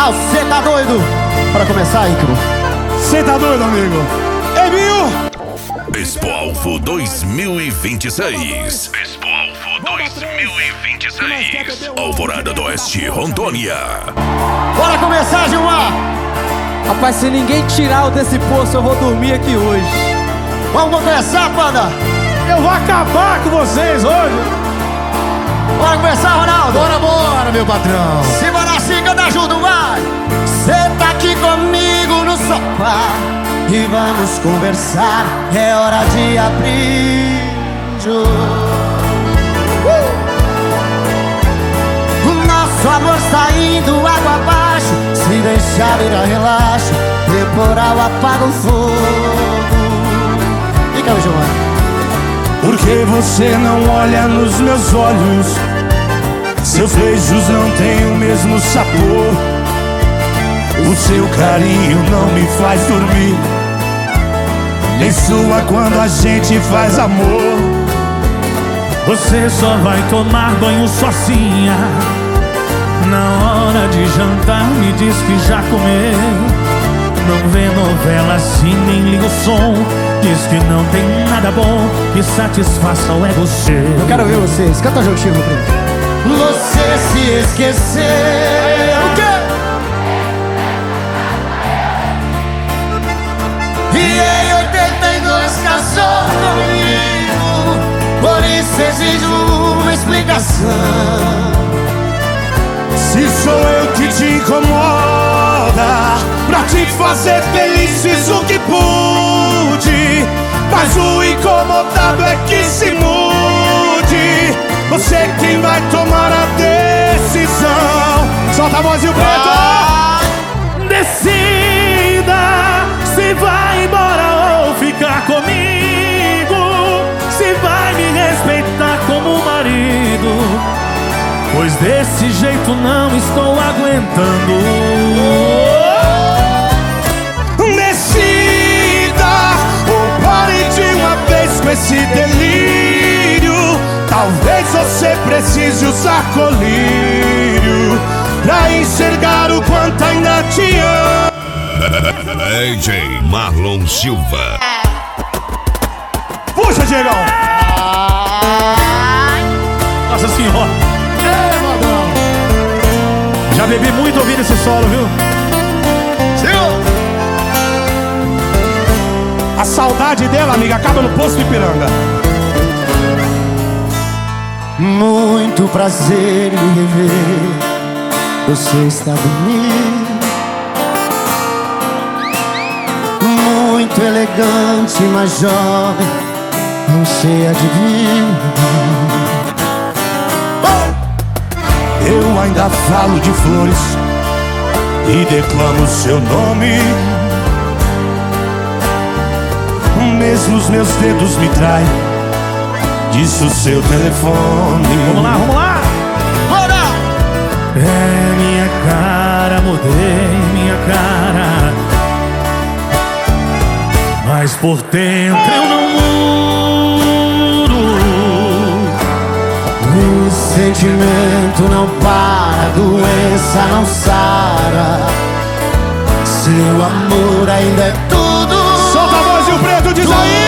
Ronaldo, cê tá doido? Para começar, Icaro. Cê tá doido, amigo? Emil! Expo Alvo 2026. Expo Alvo 2026. Alvorada do Oeste, Rondônia. Bora começar, Gilmar! Rapaz, se ninguém tirar eu desse poço, eu vou dormir aqui hoje. Vamos começar, Panda! Eu vou acabar com vocês hoje! Bora começar, Ronaldo! Bora, meu patrão! Se bora assim, canta junto, vai! Senta aqui comigo no sofá e vamos conversar. É hora de abrir o jogo. O nosso amor está indo água abaixo. Se deixar virar relaxo, temporal apaga o fogo. Fica aí, Gilmar. Por que você não olha nos meus olhos? Seus beijos não têm o mesmo sabor. O seu carinho não me faz dormir, nem sua quando a gente faz amor. Você só vai tomar banho sozinha. Na hora de jantar me diz que já comeu. Não vê novela assim, nem liga o som. Diz que não tem nada bom que satisfaça o ego seu. Eu quero ouvir vocês, canta juntinho, meu primo. Você se esqueceu. O quê? E em 82 casou comigo. Por isso exijo uma explicação. Se sou eu que te incomoda, pra te fazer feliz fiz o que pude, mas o incomodado é que se mude. Você é quem vai tomar a decisão. Solta a voz e o preto. Decida se vai embora ou ficar comigo. Se vai me respeitar como marido, pois desse jeito não estou aguentando. Decida ou pare de uma vez com esse delírio. Talvez você precise usar colírio pra enxergar o quanto ainda te amo. DJ Marlon Silva. Puxa, Diegão! Nossa senhora, já bebi muito ouvindo esse solo, viu? A saudade dela, amiga, acaba no posto de Ipiranga. Muito prazer em rever. Você está bonito, muito elegante, mas jovem, não sei adivinhar. Eu ainda falo de flores e declamo seu nome. Mesmo os meus dedos me traem, diz o seu telefone. Vamos lá, vamos lá! Bora! É minha cara, mudei minha cara, mas por dentro eu não mudo. O sentimento não para, a doença não sara. Seu amor ainda é tudo. Solta a voz e o preto diz aí.